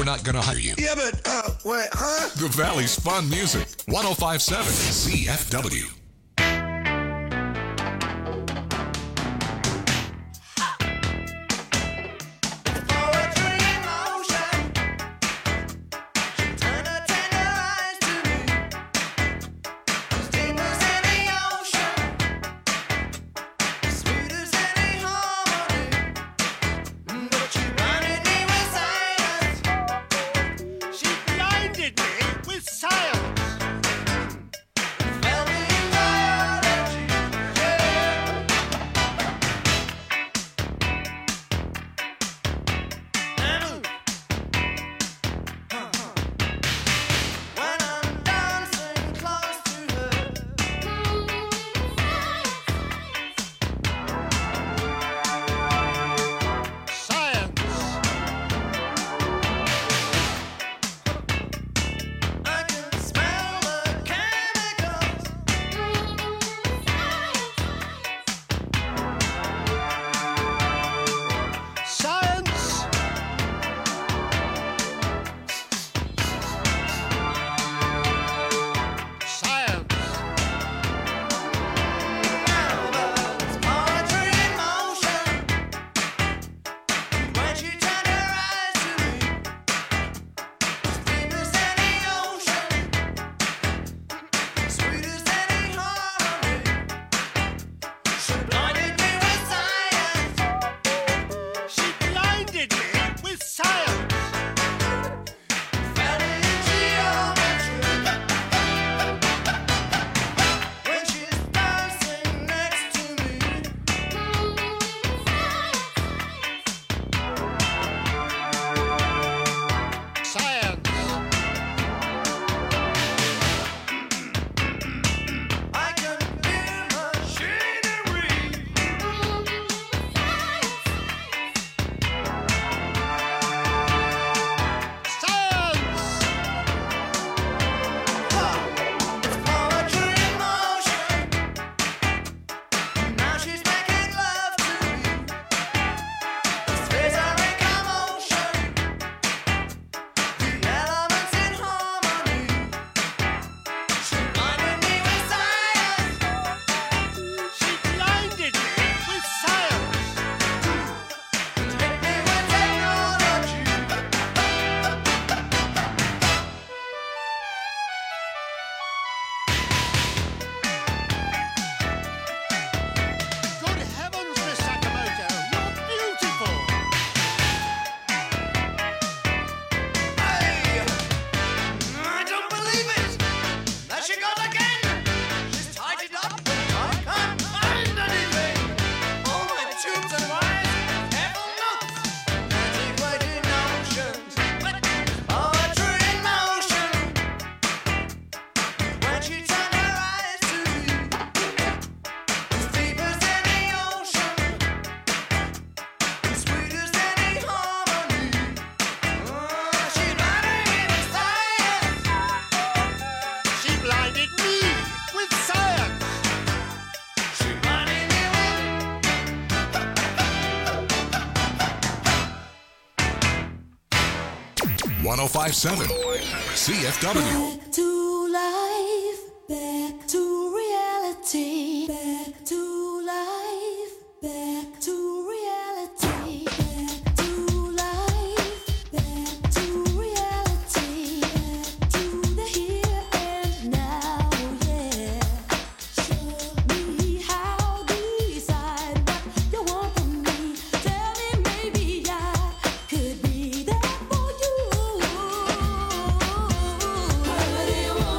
we're not going to hire you. Yeah, but, wait, huh? The Valley's fun music. 105.7 CFW. CFW. Back to life, back to reality, back to life, back to reality, back to life, back to reality, back to the here and now, yeah. Show me how, decide what you want from me. Tell me maybe I could be there for you.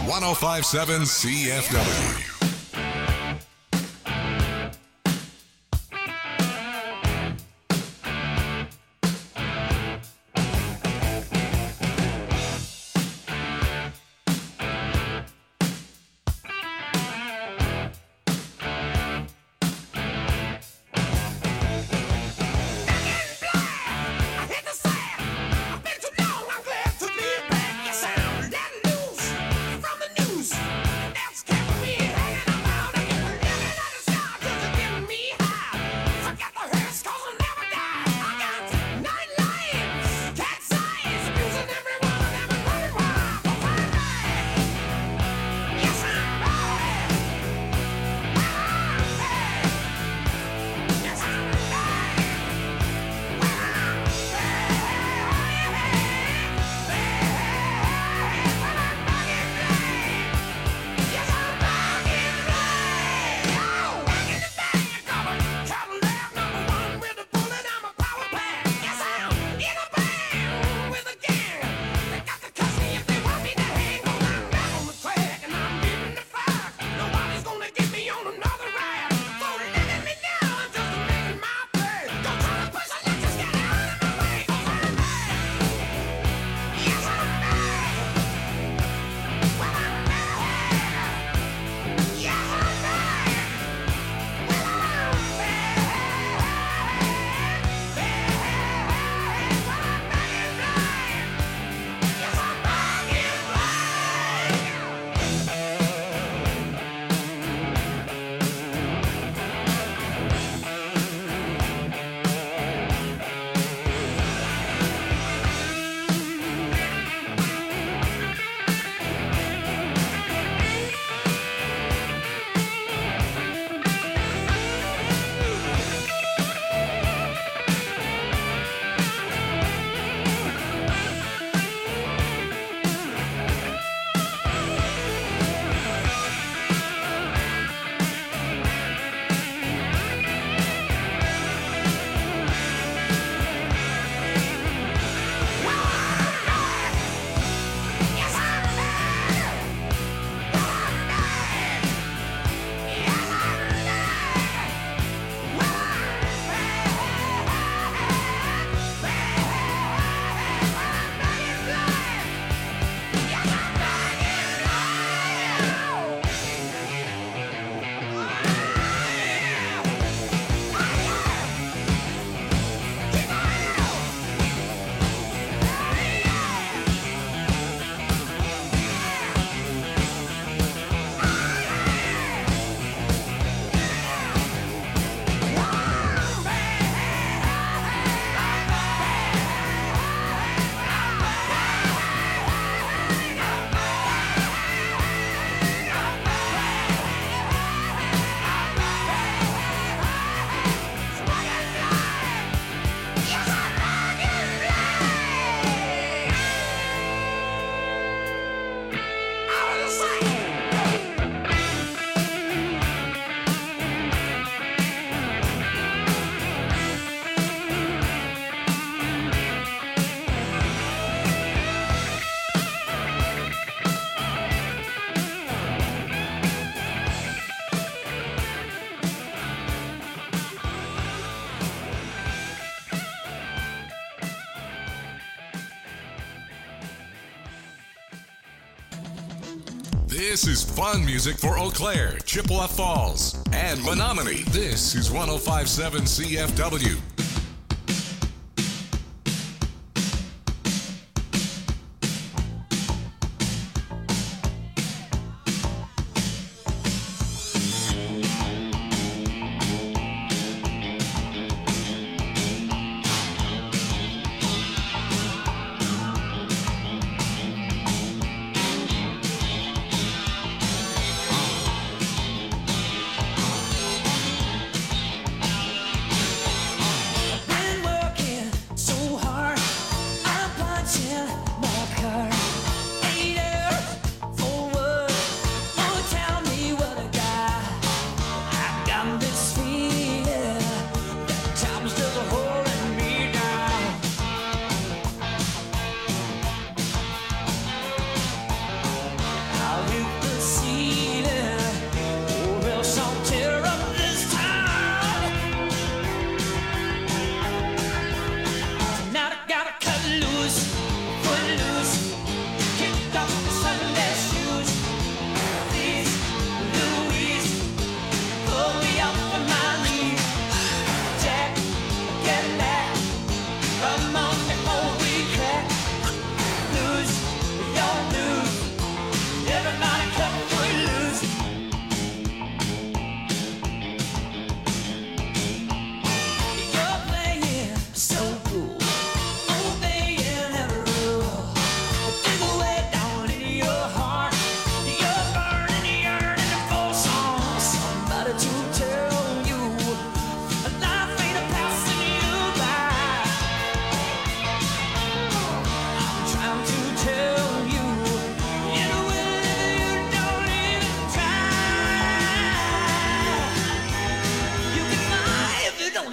1057 CFW. This is fun music for Eau Claire, Chippewa Falls, and Menominee. This is 1057 CFW.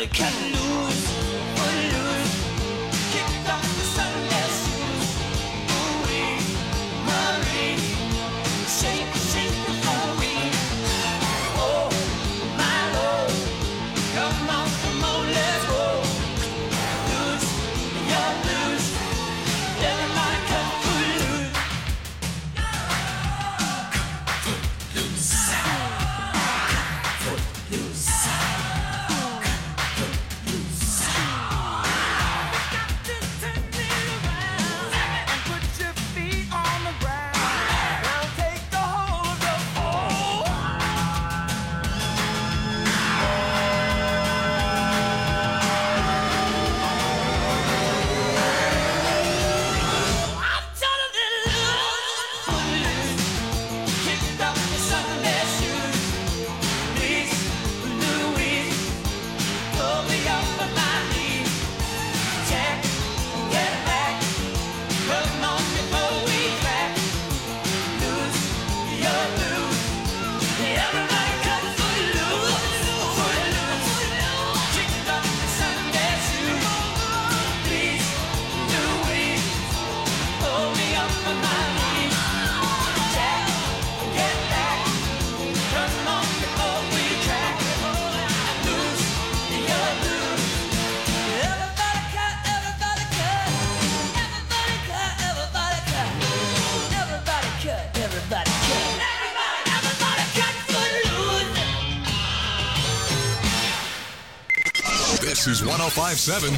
This is 105.7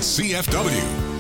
CFW.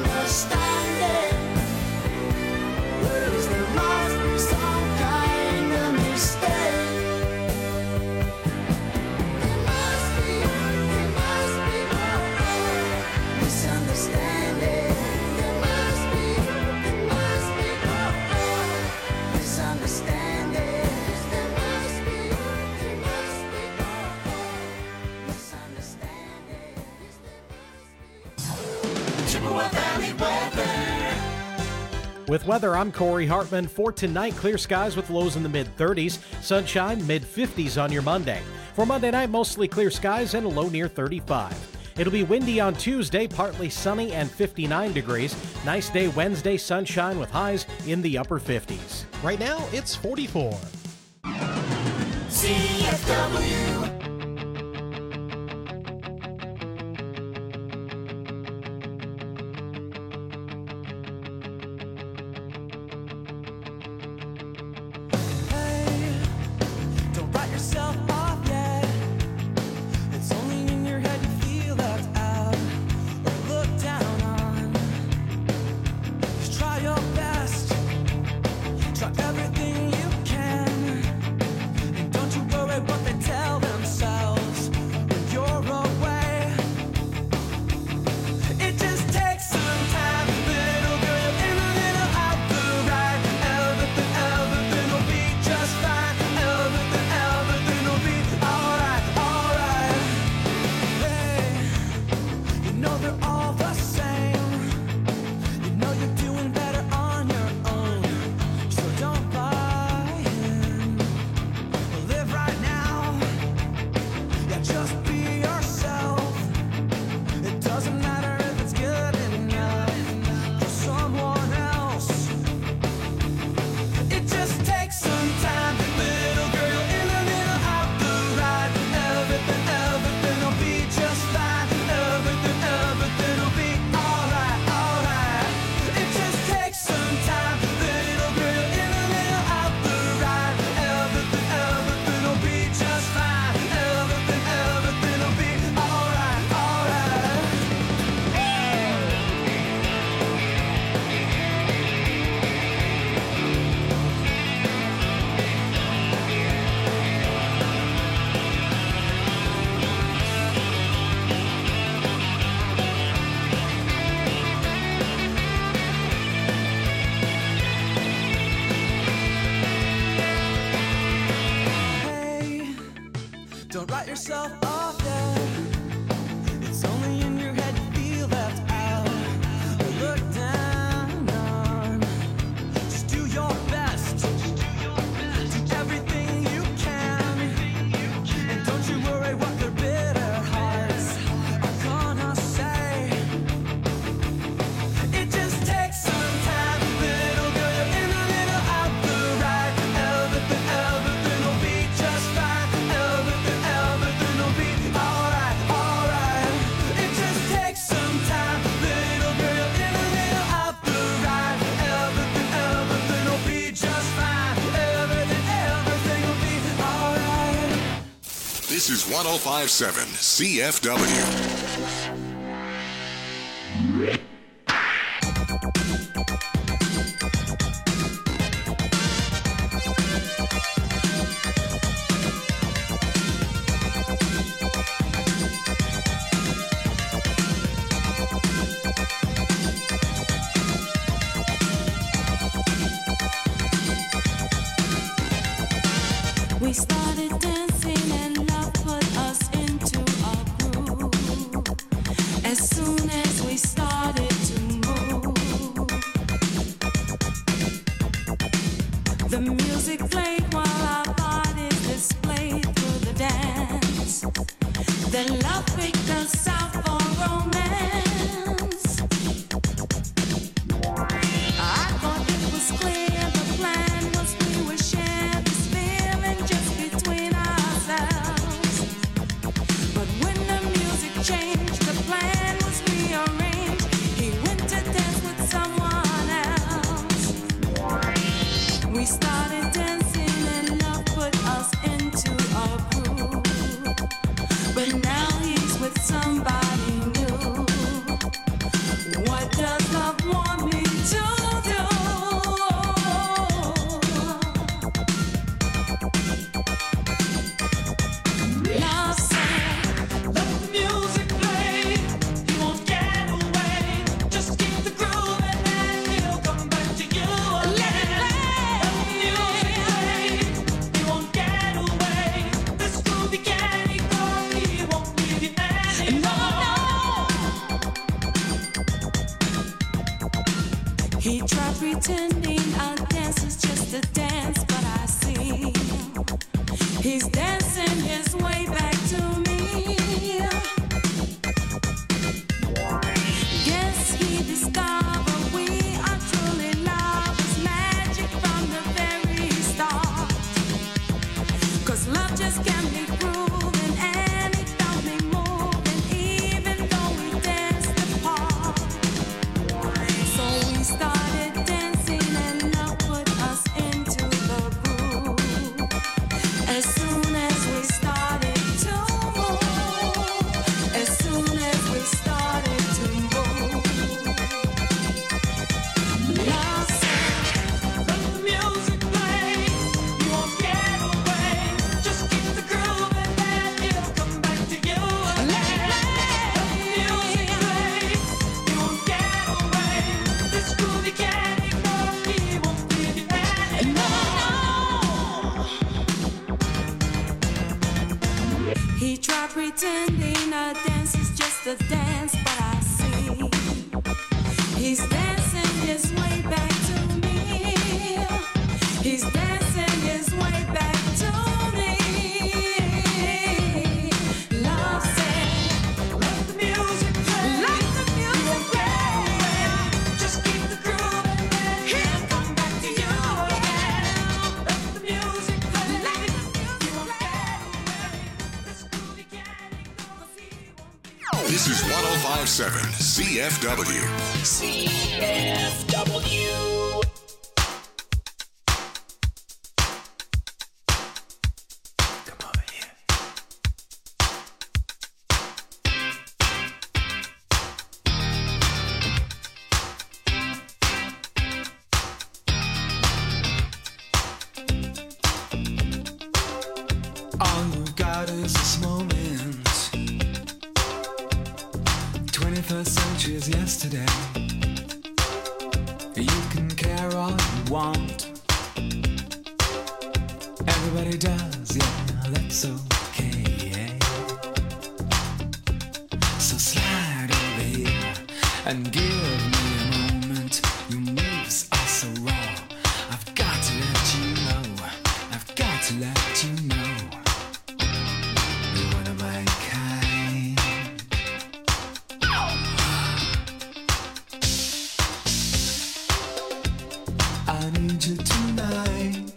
Kind With weather, I'm Corey Hartman. For tonight, clear skies with lows in the mid-30s. Sunshine, mid-50s on your Monday. For Monday night, mostly clear skies and a low near 35. It'll be windy on Tuesday, partly sunny and 59 degrees. Nice day Wednesday, sunshine with highs in the upper 50s. Right now, it's 44. CFW. Don't write yourself off yet. It's only in your head you feel left out or looked down on. Just do your best. Do everything you can. And don't you worry what their bitter hearts are gonna say. It just takes some time, little girl. You're in the middle of the ride. Everything will be just fine. Everything will be alright, alright. It just takes some time, little girl. You're in the middle of the ride. Everything will be just fine. Everything will be alright. This is 105.7 CFW. We started dancing and love put us into a groove. As soon as we started to move, the music played while our bodies displayed through the dance. Then love picked us out for romance. I thought it was clear the plan was we would share this feeling just between He tried pretending our dance is just a dance, but I see he's dancing his way back to me. Yes, he discovered we are truly lovers, magic from the very start. 'Cause love just can't be proven, and it felt me moving, even though we danced apart. So we started dancing, and love put us into the groove. As soon as we started to move, as soon as we started to move, love said, let the music play. You won't get away. Just keep the groove, and then it'll come back to you again. Let the music play. You won't get away. This groove you can't ignore. We won't leave you anymore. He tried pretending a dance is just a dance, but I see he's dancing his way back to me. He's dancing his way back to me. Love said, let the music play. Let the music play. Just keep the groove, and then he'll come back to you again. Let the music play. Let the music play. This groove you can't ignore, 'cause he won't be. This is 1057 CFW. CFW. Come over here. All you got is this moment. 21st century is yesterday. You can care all you want. Everybody does, yeah, that's okay. So slide over here and give me a moment. Your moves are so raw. I've got to let you know. I've got to let you know. You're one of my kind. I need you tonight,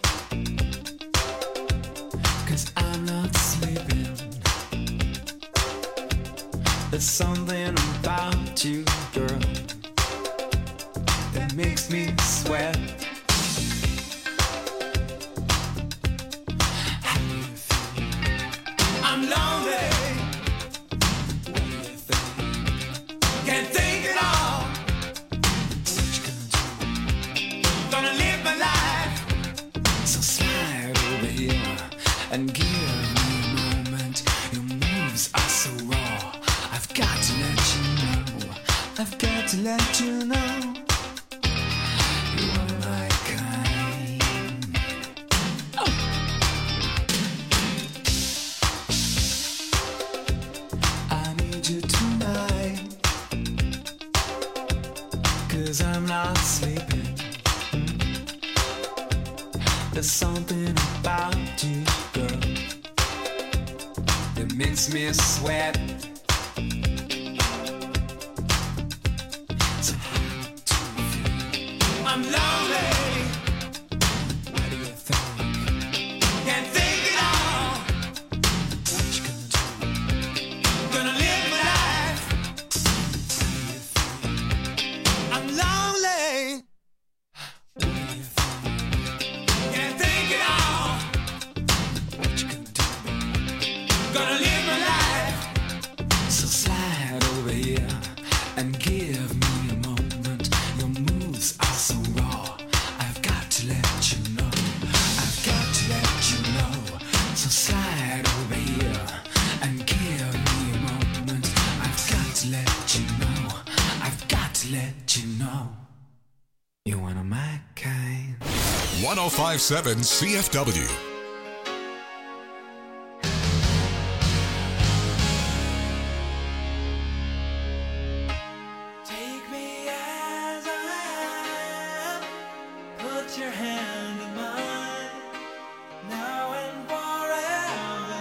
'cause I'm not sleeping. There's something about you, girl, that makes me sweat. How do you feel? I'm lonely. What do you think? Can't think at all. What you gonna do? Gonna live my life. So slide over here and give me a moment. Your moves are so raw. I've got to let you know. I've got to let you know. You're one of my kind. Oh. I need you tonight, 'cause I'm not sleeping. There's something about you, girl, that makes me sweat. So how do you feel? I'm lonely. What do you think? Can't think at all. What you gonna do? Gonna live my life. What do you think? I'm lonely. What do you think? Can't think at all. What you gonna do? Gonna live my life. So slide over here and give me a moment. Your moves are so raw. I've got to let you know. I've got to let you know. So slide over here and give me a moment. I've got to let you know. I've got to let you know. You're one of my kind. 1057 CFW. Take me as I am. Put your hand in mine, now and forever.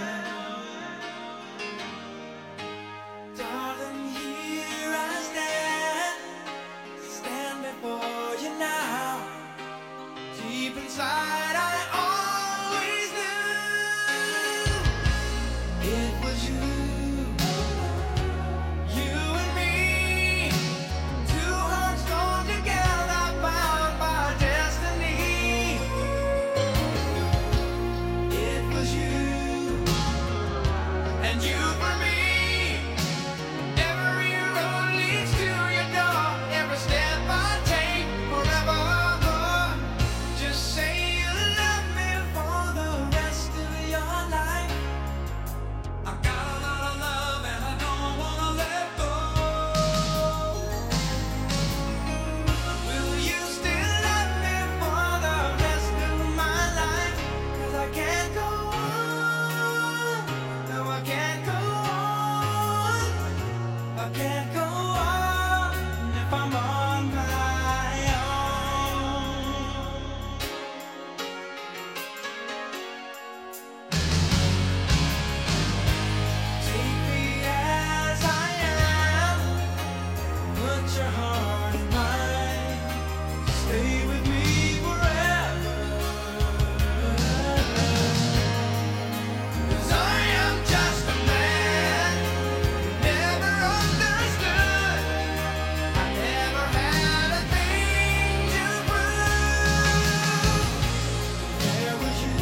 Darling, here I stand before you now. Deep inside, I always knew it was you. You and me, two hearts joined together, bound by destiny. It was you, and you for me. Every road leads to your door. Every step I take, forevermore. Just say you love me for the rest of your life. I got a lot of love and I don't wanna let go. Will you still love me for the rest of my life? 'Cause I can't go on. No, I can't go on. I can't go on if I'm on my own. Take me as I am. Put your heart in mine. Stay with me forever. 'Cause I am just a man who never understood. I never had a thing to prove. There was you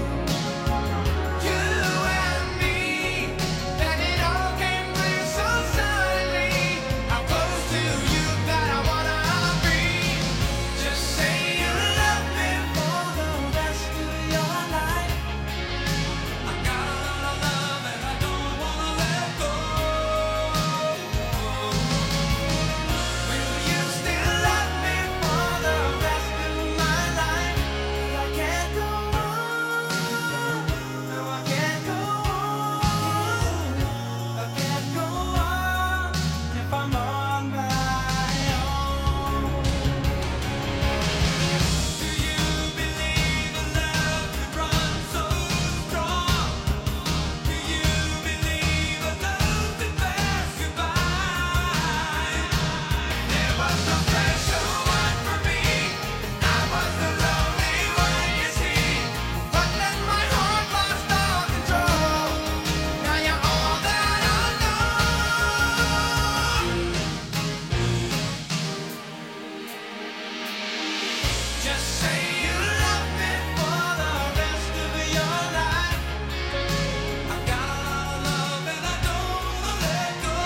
and me, and it all came clear so suddenly. How close to you that I wanna be. Just say you love me for the rest of your life. I got a lot of love and I don't wanna let go. Will you still love me for the rest of my life? 'Cause I can't go on. No, I can't go on. I can't go on if I'm on my own. Do you believe in love could run so strong? Do you believe a love could pass you by? There was no special one for me. I was the lonely one, you see. But then my heart lost all control. Now you're all that I know. Just say you love me for the rest of your life. I got a lot of love and I don't wanna let go.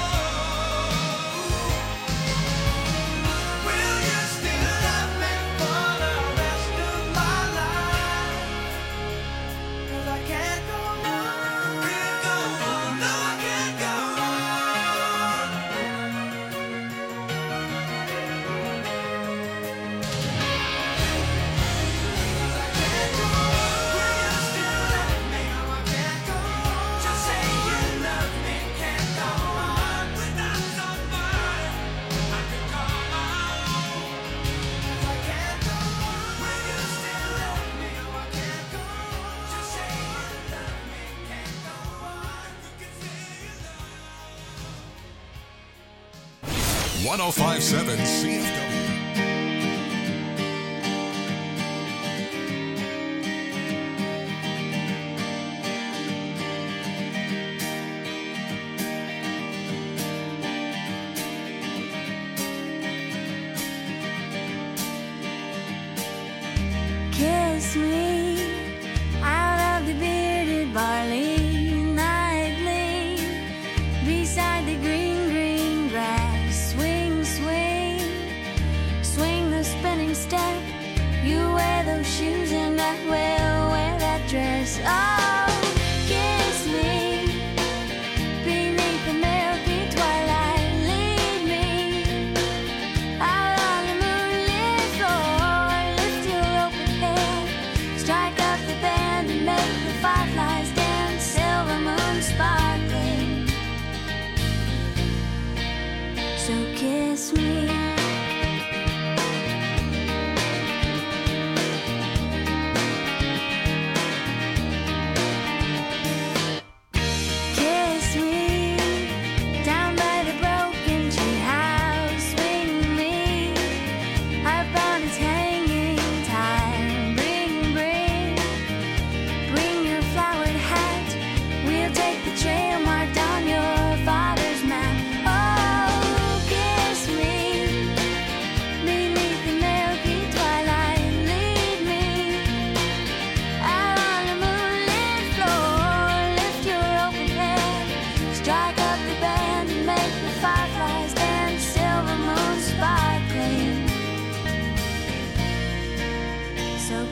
Will you still love me for the rest of my life? 'Cause I can't go on. Can't go on. No, I can't go on. Can't go on. Will you still love me? No, I can't go on. Just say you love me. Can't go on without somebody I can call my own. 'Cause I can't go on. Will you still love me? No, I can't go on. Just say you love me. Can't go on. You can say you love me. 1057 CFW. Kiss me out of the bearded barley nightly, beside the green, green grass. Swing, swing, swing the spinning step. You wear those shoes and I will wear that dress. Oh, kiss me beneath the milky twilight. Lead me out on the moonlit floor. Lift your open head, strike up the band and make the fireflies dance. Silver moon sparkling. So kiss me.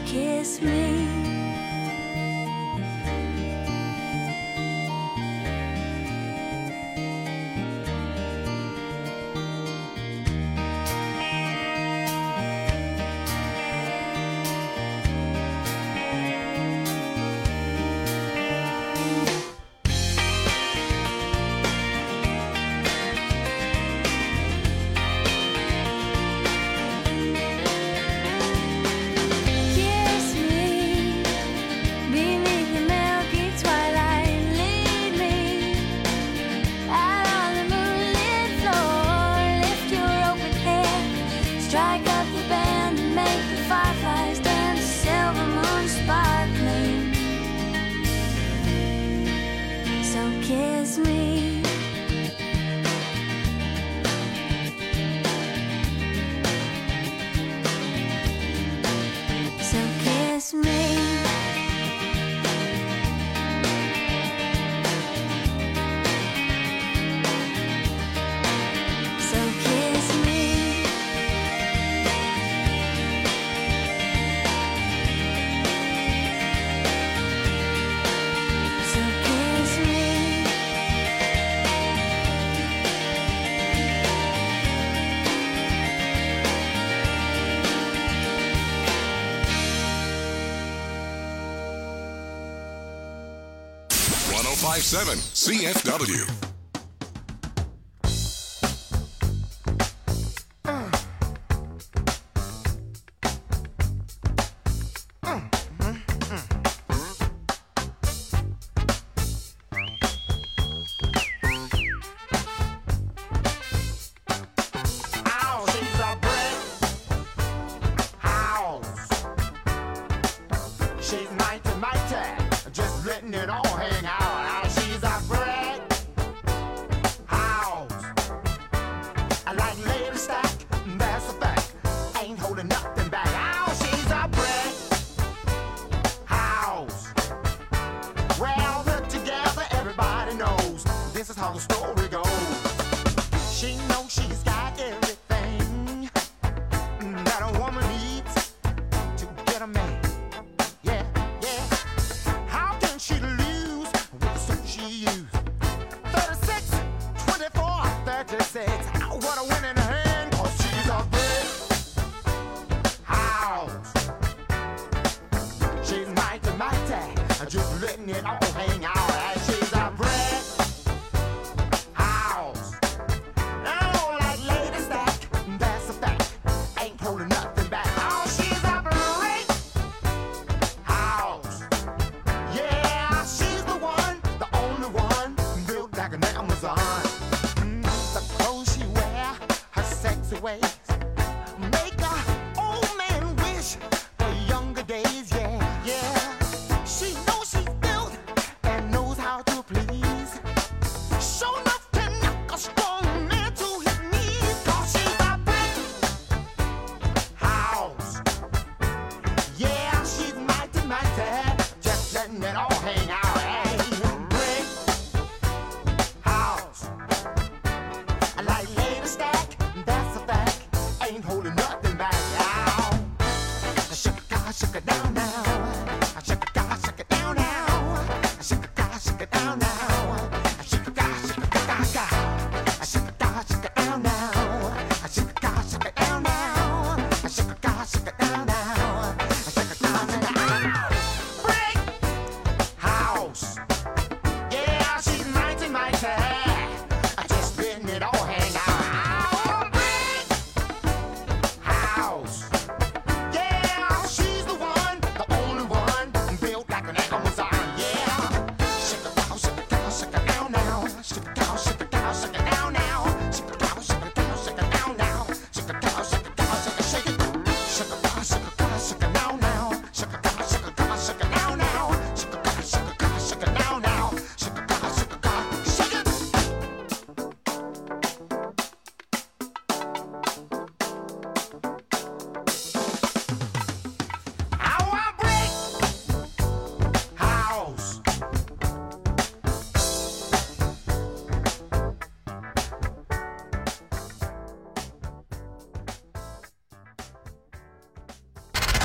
kiss me. Kiss me beneath the milky twilight. Lead me out on the moonlit floor. Lift your open hair, strike up the band, and make the fireflies dance. Silver moon sparkling. So kiss me. So kiss me. So kiss me. So kiss me. .1057 CFW. Ow, she's a brick house. She's mighty, just letting it all hang out. Ow, she's a brick house. I like lady stack, that's a fact. Ain't holding nothing back. Ow, she's a brick house. Well, put together, everybody knows this is how the story goes. She knows she's got everything that a woman needs to get a man. Yeah, yeah. How can she lose with the suit she used? 36, 24, 36. What a winning hand, 'cause she's a big house. She's mighty, just letting it all hang out. And she's a brick house. Oh, like lady stack, that's a fact. Ain't holding nothing back. Oh, she's a brick house. Yeah, she's the one, the only one, built like an Amazon. The clothes she wear, her sexy ways, make a old man wish for younger days. Yeah, yeah. She knows she's built and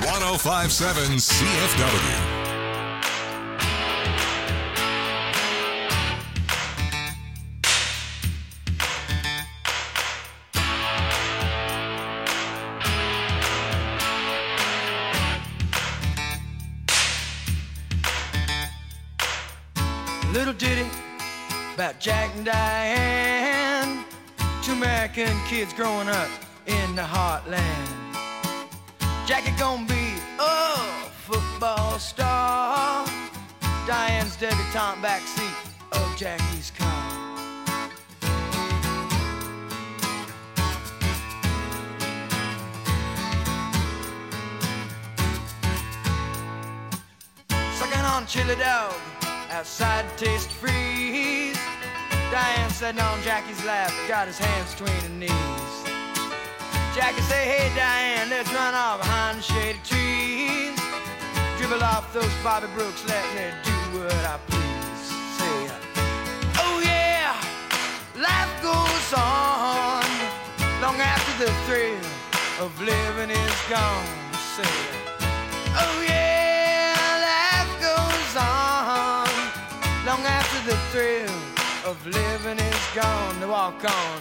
1057 CFW. Little ditty about Jack and Diane, two American kids growing up in the heartland. Jackie gonna be a football star, Diane's debutante backseat of Jackie's car. Sucking on chili dog outside taste freeze. Diane sitting on Jackie's lap, got his hands between her knees. Jackie say, hey Diane, let's run off behind the shady trees. Dribble off those Bobby Brooks, let me do what I please. Say, oh yeah, life goes on long after the thrill of living is gone. Say, oh yeah, life goes on long after the thrill of living is gone. To walk on.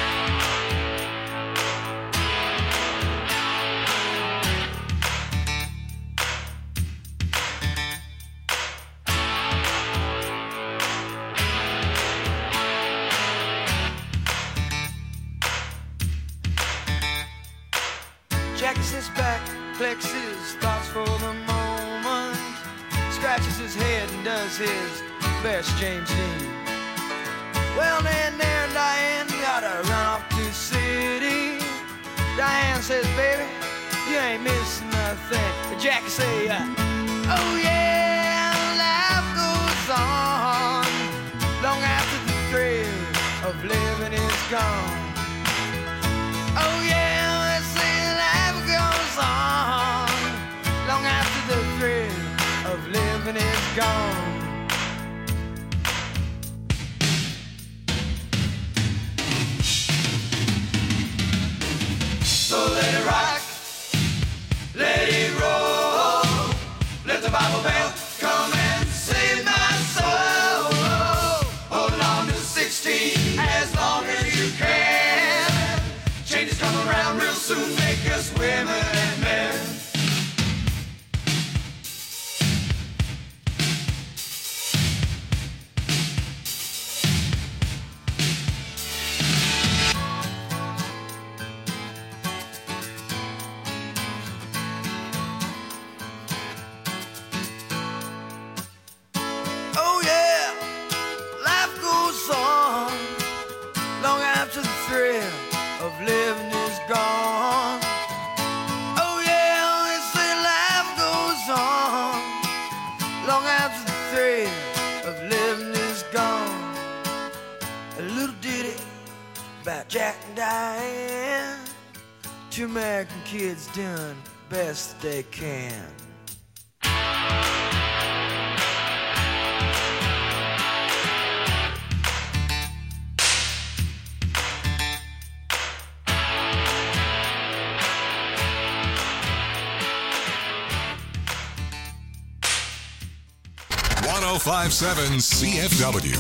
Jackie sits back, collects his thoughts for the moment, scratches his head and does his best James Dean. Well, then there Diane gotta run off to the city. Diane says, baby, you ain't missing nothing. Jackie say, oh yeah, life goes on long after the thrill of living is gone. Oh yeah, they say life goes on long after the thrill of living is gone. So let it rock, let it roll, let the Bible belt come and save my soul. Hold on to 16 as long as you can. Changes come around real soon, make us women and men. Living is gone. Oh yeah, they say life goes on long after the thrill of living is gone. A little ditty about Jack and Diane, two American kids doing the best they can. .057 CFW.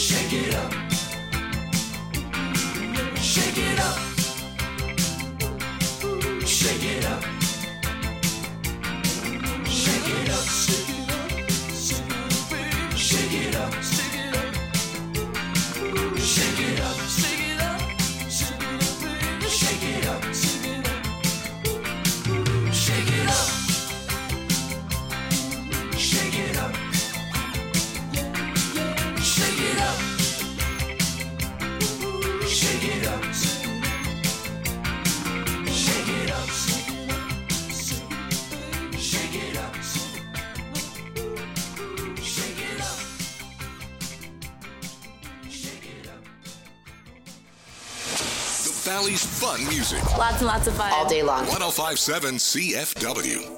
Shake it up. Shake it up. Shake it up. Shake it up. Shake it up. Shake it up. Shake it up. Shake it up. Shake it up. Shake it up. Shake it up. Shake it up. Shake it up. Shake it up. Shake it up. The Valley's fun music. Lots and lots of fun. all day long. 1057 CFW.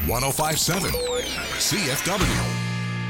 1057 CFW.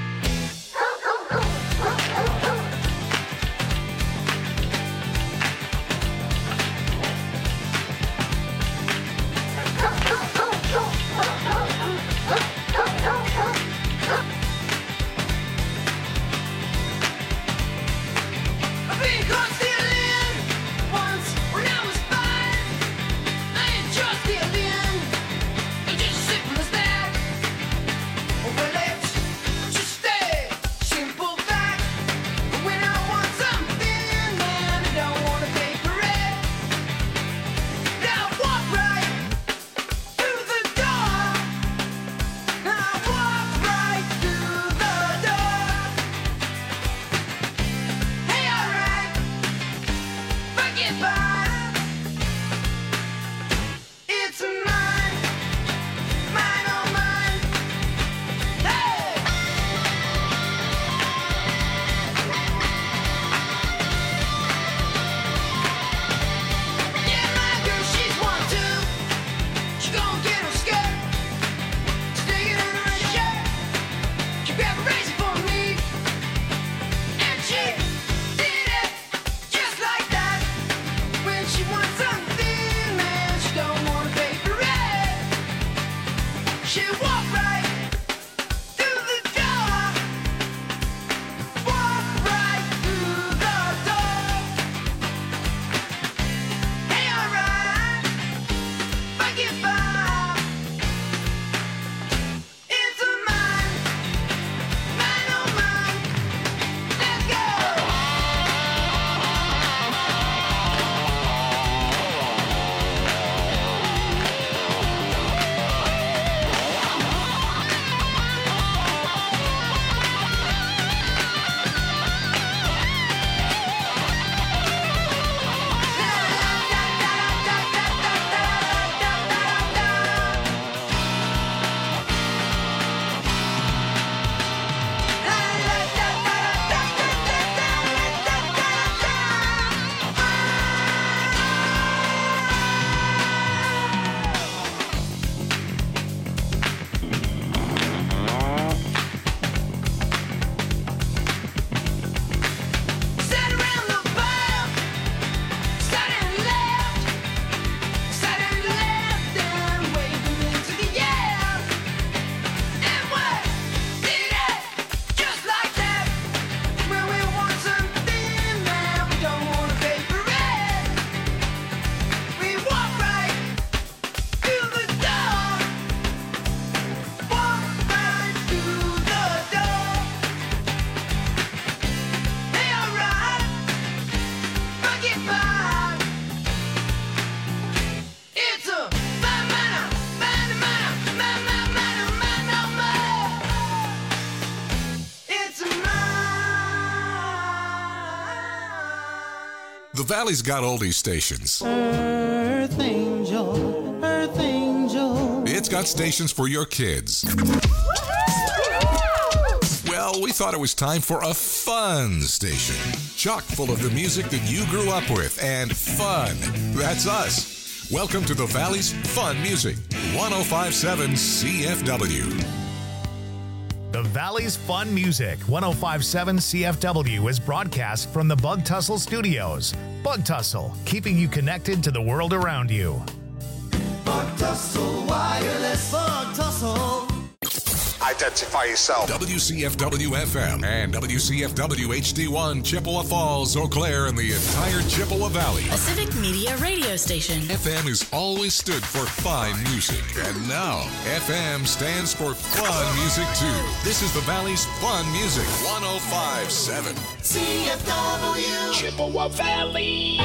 The Valley's got oldies stations. Earth Angel, Earth Angel. It's got stations for your kids. Well, we thought it was time for a fun station. Chock full of the music that you grew up with and fun. That's us. Welcome to the Valley's Fun Music, 1057 CFW. The Valley's Fun Music, 1057 CFW, is broadcast from the Bug Tussle Studios. Bug Tussle, keeping you connected to the world around you. Bug Tussle Wireless. Bug Tussle. Identify yourself. WCFW FM and WCFW HD1, Chippewa Falls, Eau Claire, and the entire Chippewa Valley. A civic media radio station. FM has always stood for fine music, and now FM stands for fun music too. This is the Valley's Fun Music, 1057 CFW. Chippewa Valley.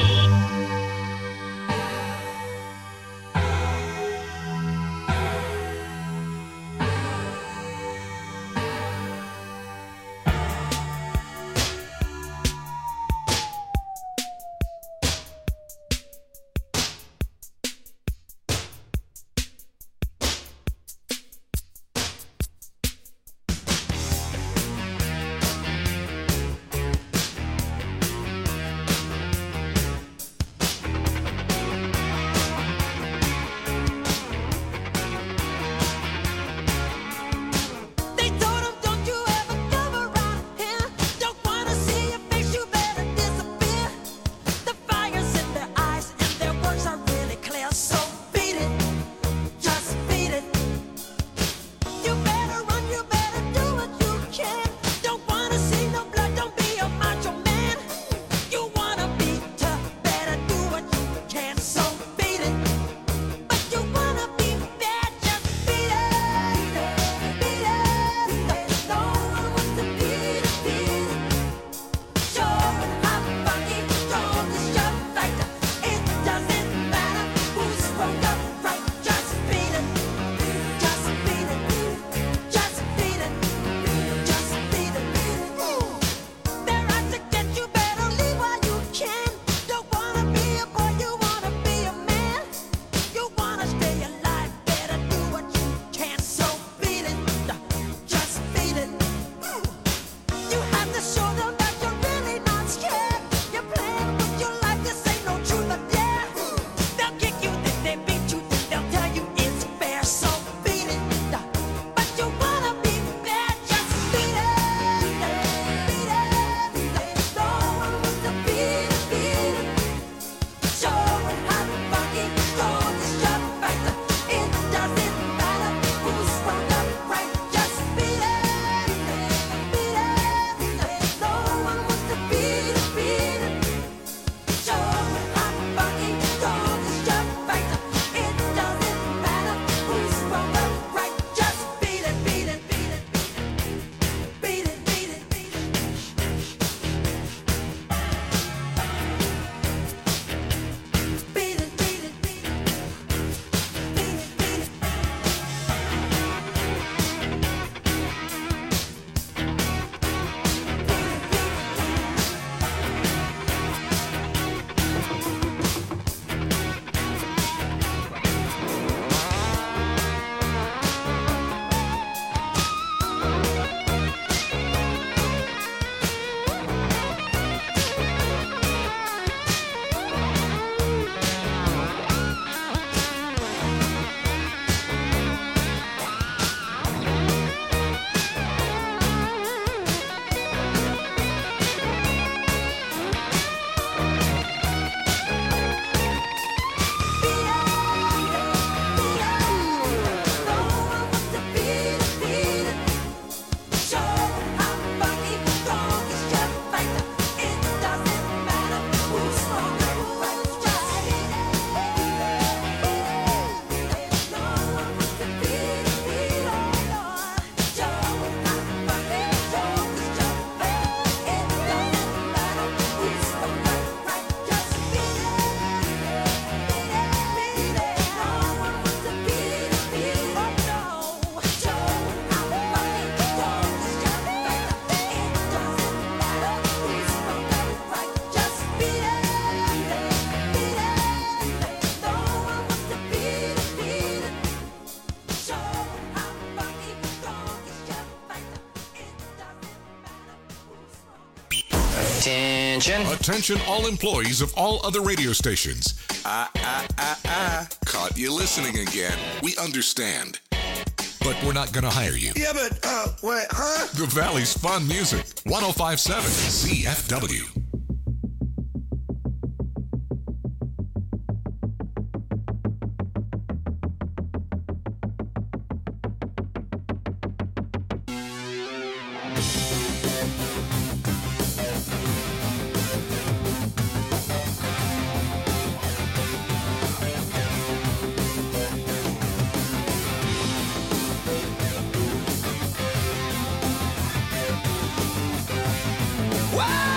Attention. Attention all employees of all other radio stations. Caught you listening again. We understand. But we're not going to hire you. Yeah, but, wait, huh? The Valley's Fun Music. 105.7 CFW. Whoa!